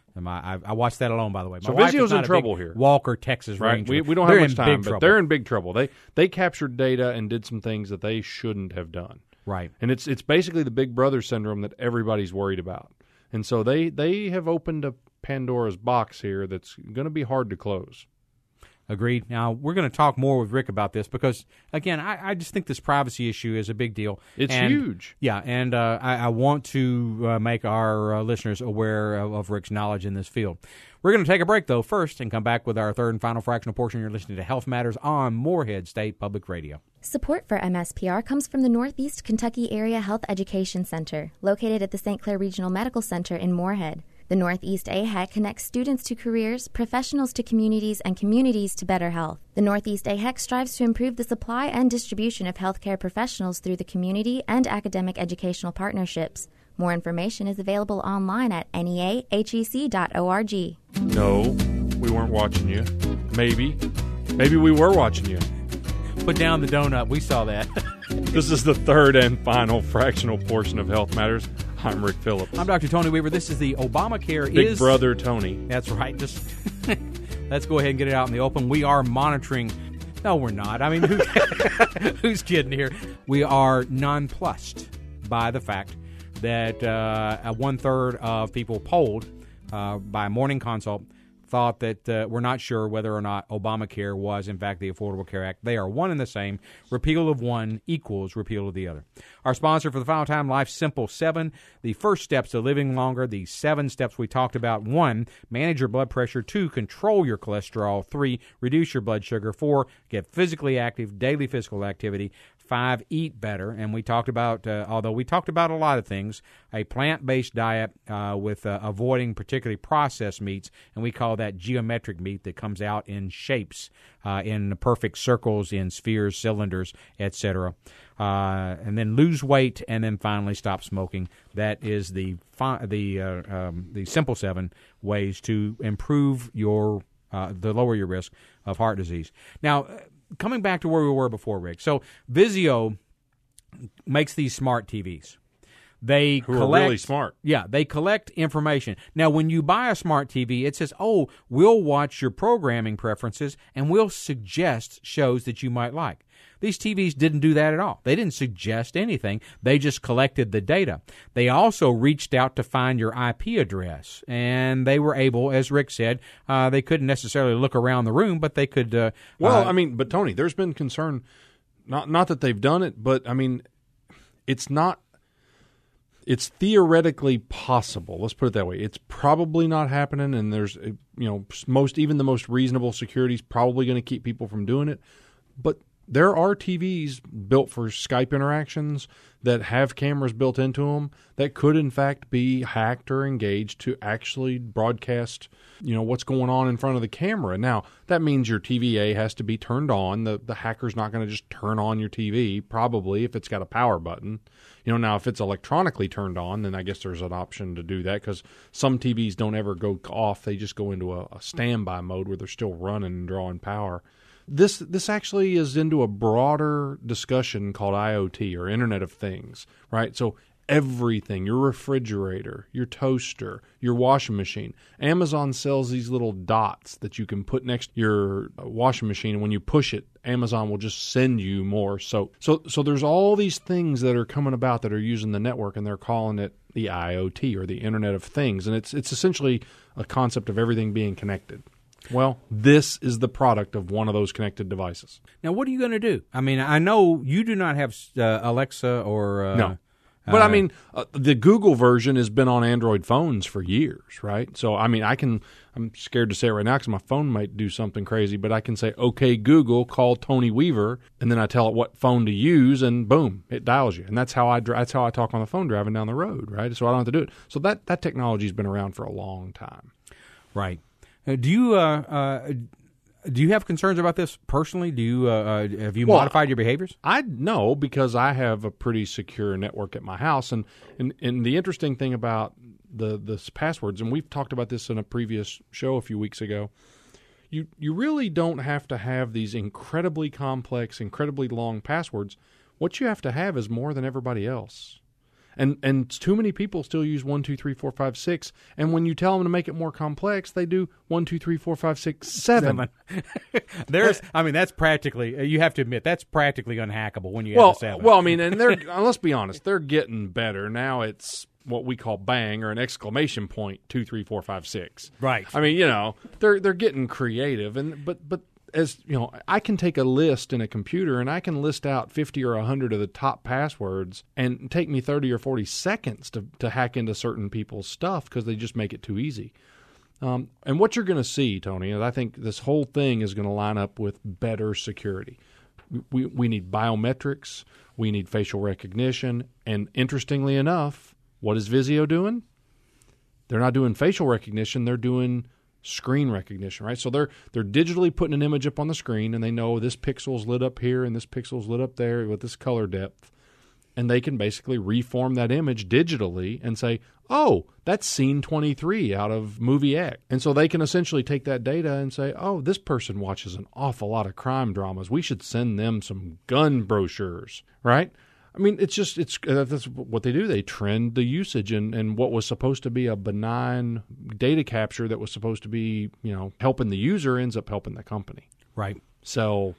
I watched that alone, by the way. So Vizio's in trouble here. Walker, Texas Ranger. We don't have much time, but they're in big trouble. They captured data and did some things that they shouldn't have done. Right. And it's basically the Big Brother syndrome that everybody's worried about. And so they have opened a Pandora's box here that's going to be hard to close. Agreed. Now, we're going to talk more with Rick about this because, again, I just think this privacy issue is a big deal. It's huge. Yeah, and I want to make our listeners aware of Rick's knowledge in this field. We're going to take a break, though, first, and come back with our third and final fractional portion. You're listening to Health Matters on Morehead State Public Radio. Support for MSPR comes from the Northeast Kentucky Area Health Education Center, located at the St. Clair Regional Medical Center in Morehead. The Northeast AHEC connects students to careers, professionals to communities, and communities to better health. The Northeast AHEC strives to improve the supply and distribution of healthcare professionals through the community and academic educational partnerships. More information is available online at neahec.org. No, we weren't watching you. Maybe we were watching you. Put down the donut. We saw that. This is the third and final fractional portion of Health Matters. I'm Rick Phillips. I'm Dr. Tony Weaver. This is the Obamacare Big Brother Tony. That's right. Just let's go ahead and get it out in the open. We are monitoring. No, we're not. I mean, who's kidding here? We are nonplussed by the fact that 1/3 of people polled by Morning Consult thought that we're not sure whether or not Obamacare was, in fact, the Affordable Care Act. They are one and the same. Repeal of one equals repeal of the other. Our sponsor for the final time, Life's Simple 7. The first steps to living longer, the 7 steps we talked about. 1, manage your blood pressure. 2, control your cholesterol. 3, reduce your blood sugar. 4, get physically active, daily physical activity. 5, eat better. And we talked about, although we talked about a lot of things, a plant-based diet with avoiding particularly processed meats, and we call that geometric meat that comes out in shapes, in perfect circles, in spheres, cylinders, etc. And then lose weight, and then finally stop smoking. That is the simple 7 ways to improve your to lower your risk of heart disease. Now, coming back to where we were before, Rick. So Vizio makes these smart TVs. They Who collect, are really smart. Yeah, they collect information. Now, when you buy a smart TV, it says, "Oh, we'll watch your programming preferences and we'll suggest shows that you might like." These TVs didn't do that at all. They didn't suggest anything. They just collected the data. They also reached out to find your IP address, and they were able, as Rick said, they couldn't necessarily look around the room, but they could. But Tony, there's been concern, not that they've done it, but I mean, it's theoretically possible. Let's put it that way. It's probably not happening, and there's, even the most reasonable security is probably going to keep people from doing it, but there are TVs built for Skype interactions that have cameras built into them that could, in fact, be hacked or engaged to actually broadcast, what's going on in front of the camera. Now, that means your TVA has to be turned on. The hacker's not going to just turn on your TV, probably, if it's got a power button. Now, if it's electronically turned on, then I guess there's an option to do that, because some TVs don't ever go off. They just go into a standby mode where they're still running and drawing power. This actually is into a broader discussion called IoT, or Internet of Things, right? So everything, your refrigerator, your toaster, your washing machine. Amazon sells these little dots that you can put next to your washing machine, and when you push it, Amazon will just send you more soap. So there's all these things that are coming about that are using the network, and they're calling it the IoT, or the Internet of Things, and it's essentially a concept of everything being connected. Well, this is the product of one of those connected devices. Now, what are you going to do? I mean, I know you do not have Alexa or... No. But, the Google version has been on Android phones for years, right? So, I mean, I'm scared to say it right now because my phone might do something crazy, but I can say, "Okay, Google, call Tony Weaver," and then I tell it what phone to use, and boom, it dials you. And that's how I talk on the phone driving down the road, right? So I don't have to do it. So that technology's been around for a long time. Right. Do you have concerns about this personally? Do you have you modified your behaviors? No, because I have a pretty secure network at my house, and the interesting thing about the passwords, and we've talked about this in a previous show a few weeks ago, you really don't have to have these incredibly complex, incredibly long passwords. What you have to have is more than everybody else. And too many people still use 1, 2, 3, 4, 5, 6. And when you tell them to make it more complex, they do 1, 2, 3, 4, 5, 6, 7. That's practically, you have to admit, that's practically unhackable when you have a 7. Well, I mean, and let's be honest, they're getting better. Now it's what we call bang, or an exclamation point, 2, 3, 4, 5, 6. Right. I mean, they're getting creative, but as I can take a list in a computer and I can list out 50 or 100 of the top passwords, and take me 30 or 40 seconds to hack into certain people's stuff because they just make it too easy. And what you're going to see, Tony, is I think this whole thing is going to line up with better security. We need biometrics, we need facial recognition, and interestingly enough, what is Vizio doing? They're not doing facial recognition, they're doing screen recognition, right? So they're digitally putting an image up on the screen, and they know this pixel's lit up here and this pixel's lit up there with this color depth, and they can basically reform that image digitally and say, "Oh, that's scene 23 out of movie X." And so they can essentially take that data and say, "Oh, this person watches an awful lot of crime dramas. We should send them some gun brochures," right? I mean, that's what they do. They trend the usage, and what was supposed to be a benign data capture that was supposed to be, helping the user ends up helping the company. Right. Sell.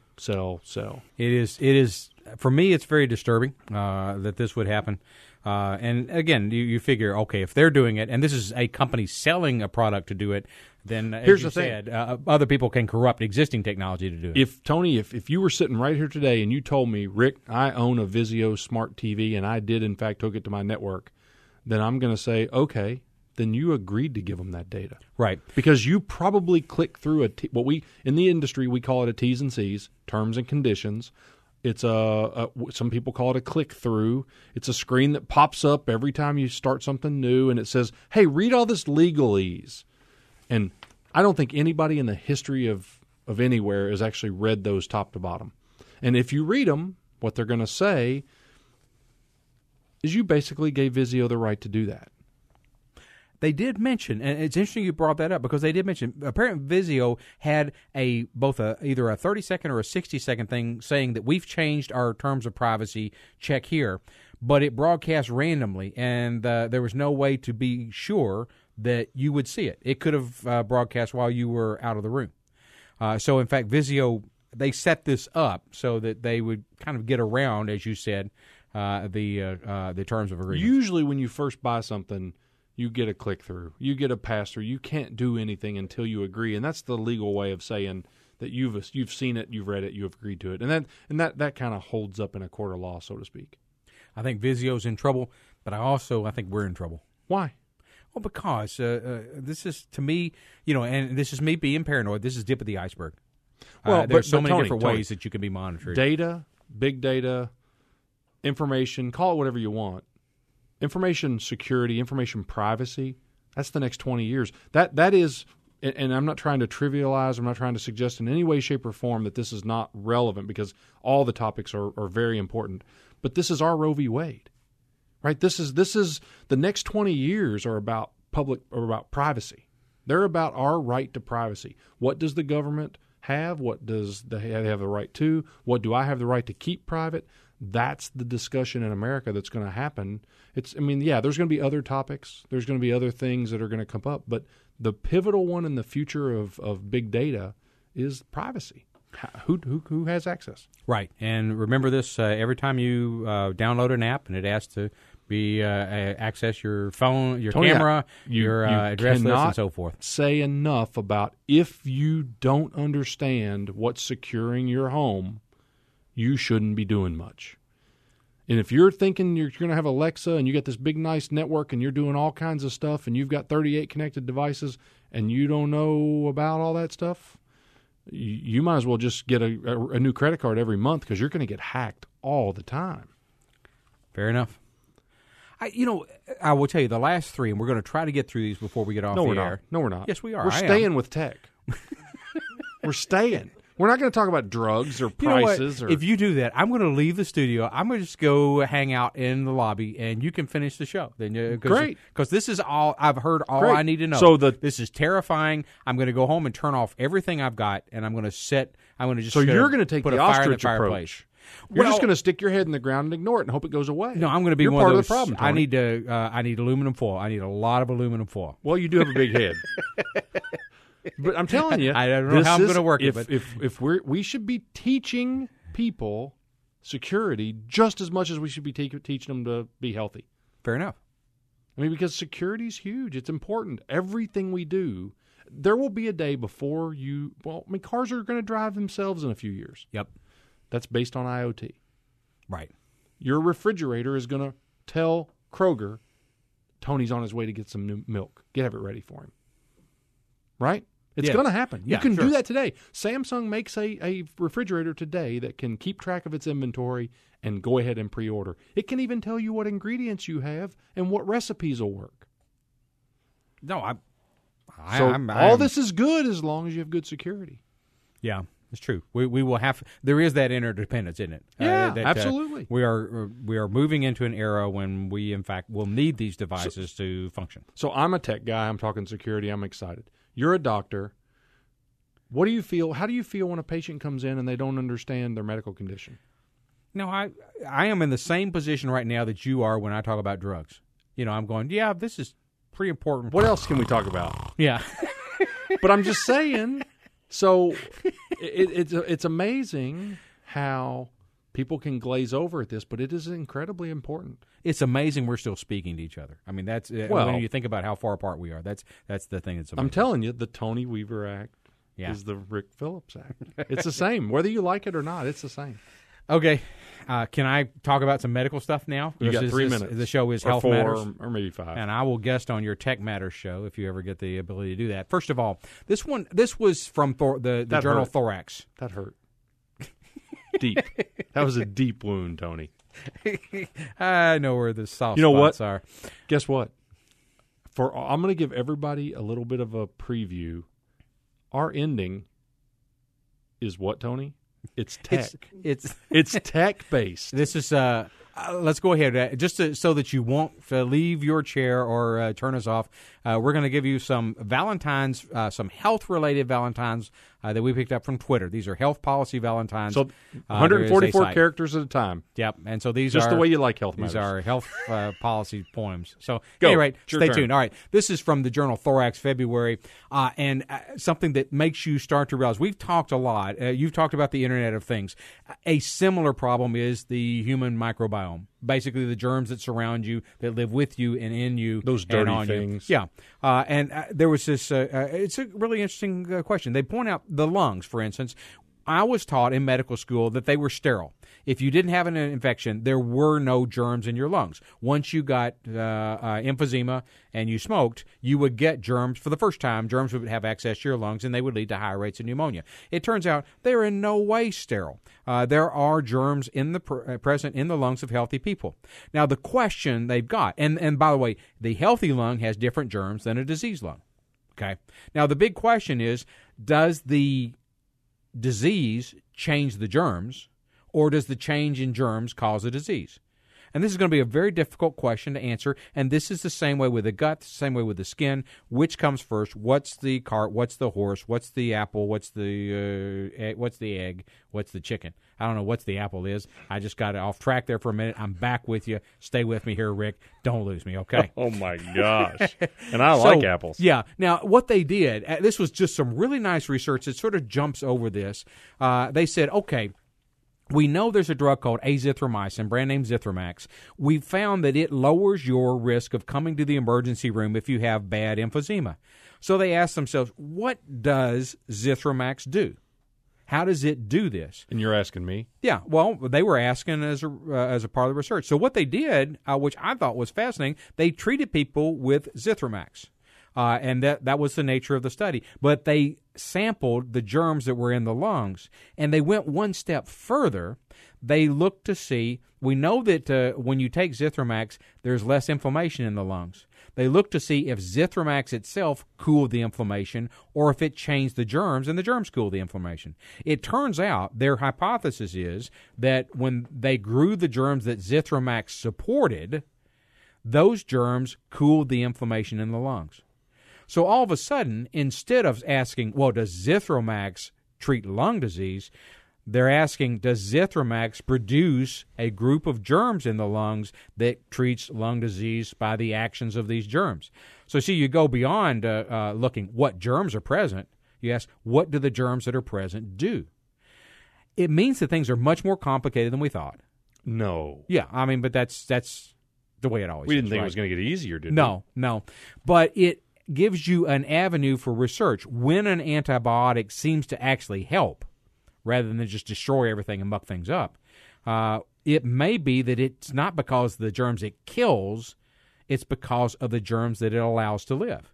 It is. For me, it's very disturbing that this would happen. And again, you figure, okay, if they're doing it, and this is a company selling a product to do it, then as you said, other people can corrupt existing technology to do it. If you were sitting right here today and you told me, "Rick, I own a Vizio smart TV and I did in fact hook it to my network," then I'm going to say, okay, then you agreed to give them that data. Right. Because you probably click through in the industry we call it a T's and C's, terms and conditions. It's some people call it a click-through. It's a screen that pops up every time you start something new, and it says, "Hey, read all this legalese." And I don't think anybody in the history of anywhere has actually read those top to bottom. And if you read them, what they're going to say is you basically gave Vizio the right to do that. They did mention, and it's interesting you brought that up, because they did mention, apparently Vizio had either a 30-second or a 60-second thing saying that we've changed our terms of privacy, check here. but it broadcast randomly, and there was no way to be sure that you would see it. It could have broadcast while you were out of the room. So, in fact, Vizio, they set this up so that they would kind of get around, as you said, the terms of agreement. Usually when you first buy something, you get a click-through. You get a pass-through. You can't do anything until you agree, and that's the legal way of saying that you've seen it, you've read it, you have agreed to it. And that kind of holds up in a court of law, so to speak. I think Vizio's in trouble, but I think we're in trouble. Why? Well, because this is, to me, and this is me being paranoid, this is tip of the iceberg. Well, there's so but many Tony, different ways that you can be monitored. Data, big data, information, call it whatever you want. Information security, information privacy, that's the next 20 years. That is, and I'm not trying to trivialize, I'm not trying to suggest in any way, shape, or form that this is not relevant, because all the topics are very important. But this is our Roe v. Wade, right? This is the next 20 years are about privacy. They're about our right to privacy. What does the government have? What does they have the right to? What do I have the right to keep private? That's the discussion in America that's going to happen. There's going to be other topics. There's going to be other things that are going to come up. But the pivotal one in the future of big data is privacy. Who has access? Right. And remember this, every time you download an app and it asks to access your phone, your Tony, camera, you address list, and so forth. Say enough about if you don't understand what's securing your home, you shouldn't be doing much. And if you're thinking you're going to have Alexa and you got this big nice network and you're doing all kinds of stuff and you've got 38 connected devices and you don't know about all that stuff, you might as well just get a new credit card every month, because you're going to get hacked all the time. Fair enough. I will tell you, the last three, and we're going to try to get through these before we get off the air. No, we're not. Yes, we are. We're staying with tech. We're staying. We're not going to talk about drugs or prices. If you do that, I'm going to leave the studio. I'm going to just go hang out in the lobby, and you can finish the show. Great. Because this is all I've heard. All Great. I need to know. So this is terrifying. I'm going to go home and turn off everything I've got, and I'm going to sit. I'm going to just. So you're going to take put the a fire ostrich in the approach. fireplace. You're just going to stick your head in the ground and ignore it and hope it goes away. No, I'm going to be You're one part of of the problem, Tony. I need aluminum foil. I need a lot of aluminum foil. Well, you do have a big head. But I'm telling you, I don't know how I'm going to work it. But if we should be teaching people security just as much as we should be teaching them to be healthy. Fair enough. Because security is huge. It's important. Everything we do, there will be a day before cars are going to drive themselves in a few years. Yep. That's based on IoT. Right. Your refrigerator is going to tell Kroger, Tony's on his way to get some new milk. Have it ready for him. Right? It's going to happen. You can do that today. Samsung makes a refrigerator today that can keep track of its inventory and go ahead and pre-order. It can even tell you what ingredients you have and what recipes will work. No, all this is good as long as you have good security. Yeah, it's true. We will have. There is that interdependence, isn't it? Yeah, absolutely. We are moving into an era when we, in fact, will need these devices to function. So I'm a tech guy. I'm talking security. I'm excited. You're a doctor. What do you feel? How do you feel when a patient comes in and they don't understand their medical condition? No, I am in the same position right now that you are when I talk about drugs. I'm going, yeah, this is pretty important. What else can we talk about? Yeah. But I'm just saying, so it's amazing how people can glaze over at this, but it is incredibly important. It's amazing we're still speaking to each other. That's when you think about how far apart we are. That's the thing that's amazing. I'm telling you, the Tony Weaver Act is the Rick Phillips Act. It's the same. Whether you like it or not, it's the same. Okay. Can I talk about some medical stuff now? You got 3 minutes. The show is or Health 4, Matters. Or maybe 5. And I will guest on your Tech Matters show if you ever get the ability to do that. First of all, this was from the journal Thorax. That hurt. Deep. That was a deep wound, Tony. I know where the soft spots are. Guess what? I'm going to give everybody a little bit of a preview. Our ending is what, Tony? It's tech. It's tech based. This is let's go ahead so that you won't leave your chair or turn us off. We're going to give you some Valentine's, some health related Valentine's that we picked up from Twitter. These are Health Policy Valentines. So 144 characters at a time. Yep, and so these just are the way you like Health These Matters. are health policy poems. So Go. anyway, It's your stay turn. tuned. All right, this is from the journal Thorax, February, and something that makes you start to realize. We've talked a lot. You've talked about the Internet of Things. A similar problem is the human microbiome. Basically, the germs that surround you, that live with you and in you. Those and dirty on things. You. Yeah. And there was this, it's a really interesting question. They point out the lungs, for instance. I was taught in medical school that they were sterile. If you didn't have an infection, there were no germs in your lungs. Once you got emphysema and you smoked, you would get germs for the first time. Germs would have access to your lungs, and they would lead to high rates of pneumonia. It turns out they're in no way sterile. There are germs in the present in the lungs of healthy people. Now, the question they've got, and by the way, the healthy lung has different germs than a diseased lung. Okay. Now, the big question is, does the disease change the germs, or does the change in germs cause a disease? And this is going to be a very difficult question to answer, and this is the same way with the gut, the same way with the skin. Which comes first? What's the cart? What's the horse? What's the apple? What's the egg? What's the chicken? I don't know what's the apple is. I just got off track there for a minute. I'm back with you. Stay with me here, Rick. Don't lose me, okay? Oh, my gosh. And I like apples. Yeah. Now, what they did, this was just some really nice research that sort of jumps over this. They said, okay, we know there's a drug called azithromycin, brand name Zithromax. We found that it lowers your risk of coming to the emergency room if you have bad emphysema. So they asked themselves, what does Zithromax do? How does it do this? And you're asking me? Yeah, well, they were asking as a part of the research. So what they did, which I thought was fascinating, they treated people with Zithromax. And that was the nature of the study. But they sampled the germs that were in the lungs, and they went one step further. They looked to see, we know that when you take Zithromax, there's less inflammation in the lungs. They looked to see if Zithromax itself cooled the inflammation or if it changed the germs, and the germs cooled the inflammation. It turns out their hypothesis is that when they grew the germs that Zithromax supported, those germs cooled the inflammation in the lungs. So all of a sudden, instead of asking, well, does Zithromax treat lung disease, they're asking, does Zithromax produce a group of germs in the lungs that treats lung disease by the actions of these germs? So see, you go beyond looking what germs are present. You ask, what do the germs that are present do? It means that things are much more complicated than we thought. No. Yeah, I mean, but that's the way it always is. We didn't think right? it was going to get easier, did we? No. But it gives you an avenue for research. When an antibiotic seems to actually help, rather than just destroy everything and muck things up, it may be that it's not because of the germs it kills, it's because of the germs that it allows to live.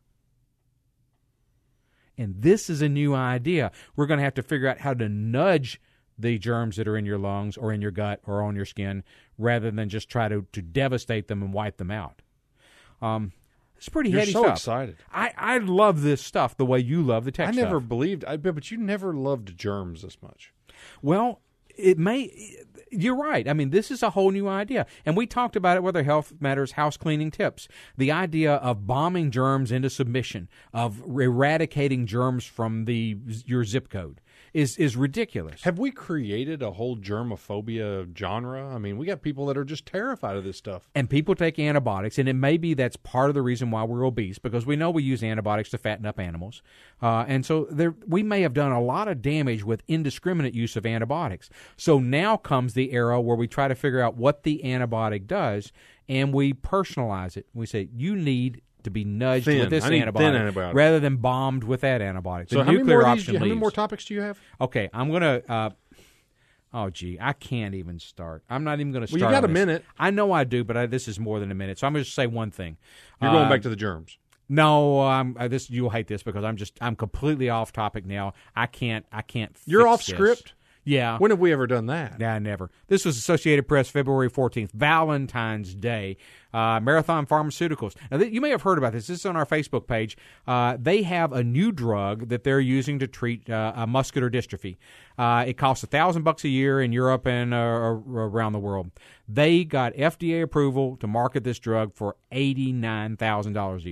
And this is a new idea. We're going to have to figure out how to nudge the germs that are in your lungs or in your gut or on your skin, rather than just try to devastate them and wipe them out. It's pretty heady stuff. You're so excited. I love this stuff the way you love the tech stuff. I never believed, but you never loved germs this much. Well, you're right. I mean, this is a whole new idea. And we talked about it with our Health Matters house cleaning tips. The idea of bombing germs into submission, of eradicating germs from your zip code is ridiculous. Have we created a whole germophobia genre? I mean, we got people that are just terrified of this stuff. And people take antibiotics, and it may be that's part of the reason why we're obese, because we know we use antibiotics to fatten up animals. And so we may have done a lot of damage with indiscriminate use of antibiotics. So now comes the era where we try to figure out what the antibiotic does, and we personalize it. We say, you need to be nudged with this antibiotic rather than bombed with that antibiotic. The nuclear option leaves. How many more topics do you have? Okay, I'm going to... I can't even start. I'm not even going to start. Well, you got a minute. I know I do, but this is more than a minute. So I'm going to say one thing. You're going back to the germs. No, you'll hate this because I'm completely off topic now. I can't. You're off this. script? Yeah. When have we ever done that? Yeah, never. This was Associated Press, February 14th, Valentine's Day. Marathon Pharmaceuticals. Now, you may have heard about this. This is on our Facebook page. They have a new drug that they're using to treat muscular dystrophy. It costs $1,000 a year in Europe and around the world. They got FDA approval to market this drug for $89,000 a year.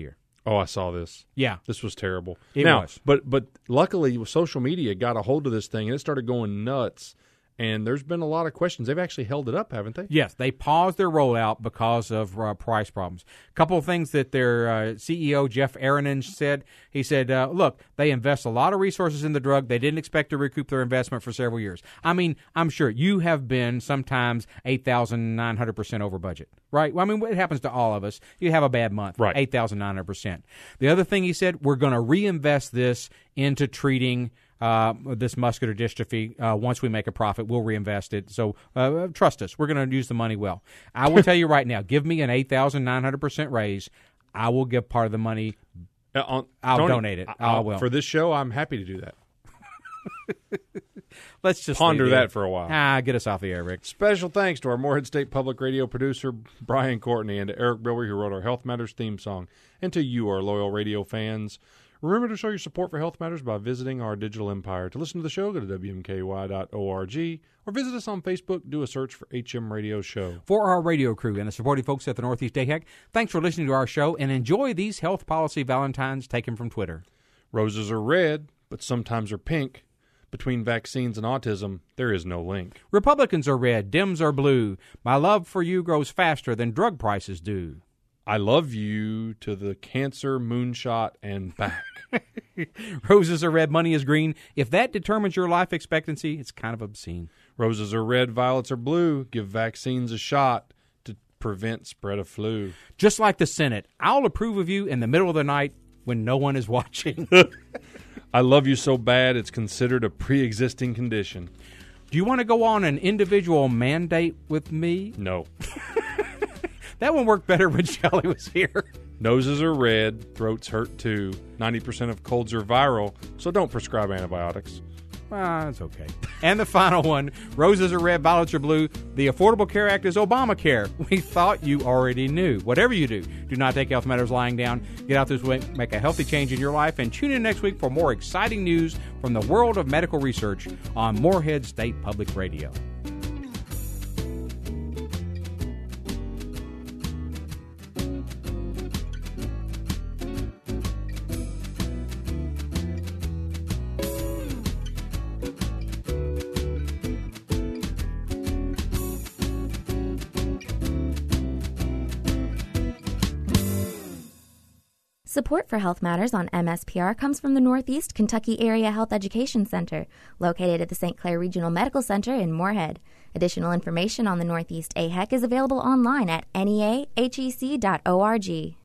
Oh, I saw this. Yeah. This was terrible. It now, was. But luckily, social media got a hold of this thing, and it started going nuts. And there's been a lot of questions. They've actually held it up, haven't they? Yes, they paused their rollout because of price problems. A couple of things that their CEO, Jeff Aronin, said. He said, look, they invest a lot of resources in the drug. They didn't expect to recoup their investment for several years. I mean, I'm sure you have been sometimes 8,900% over budget, right? Well, I mean, it happens to all of us. You have a bad month, right? 8,900%. The other thing he said, we're going to reinvest this into treating this muscular dystrophy. Once we make a profit, we'll reinvest it. So trust us. We're going to use the money well. I will tell you right now, give me an 8,900% raise. I will give part of the money. I'll donate it. I will. For this show, I'm happy to do that. Let's just ponder that for a while. Get us off the air, Rick. Special thanks to our Morehead State Public Radio producer, Brian Courtney, and to Eric Bilbrey, who wrote our Health Matters theme song, and to you, our loyal radio fans. Remember to show your support for Health Matters by visiting our digital empire. To listen to the show, go to WMKY.org or visit us on Facebook. Do a search for HM Radio Show. For our radio crew and the supporting folks at the Northeast AHEC, thanks for listening to our show and enjoy these health policy valentines taken from Twitter. Roses are red, but sometimes are pink. Between vaccines and autism, there is no link. Republicans are red, Dems are blue. My love for you grows faster than drug prices do. I love you to the cancer, moonshot, and back. Roses are red, money is green. If that determines your life expectancy, it's kind of obscene. Roses are red, violets are blue. Give vaccines a shot to prevent spread of flu. Just like the Senate, I'll approve of you in the middle of the night when no one is watching. I love you so bad it's considered a pre-existing condition. Do you want to go on an individual mandate with me? No. That one worked better when Shelley was here. Noses are red, throats hurt too. 90% of colds are viral, so don't prescribe antibiotics. It's okay. And the final one, roses are red, violets are blue. The Affordable Care Act is Obamacare. We thought you already knew. Whatever you do not take Health Matters lying down. Get out this way, make a healthy change in your life, and tune in next week for more exciting news from the world of medical research on Morehead State Public Radio. Support for Health Matters on MSPR comes from the Northeast Kentucky Area Health Education Center, located at the St. Clair Regional Medical Center in Morehead. Additional information on the Northeast AHEC is available online at neahec.org.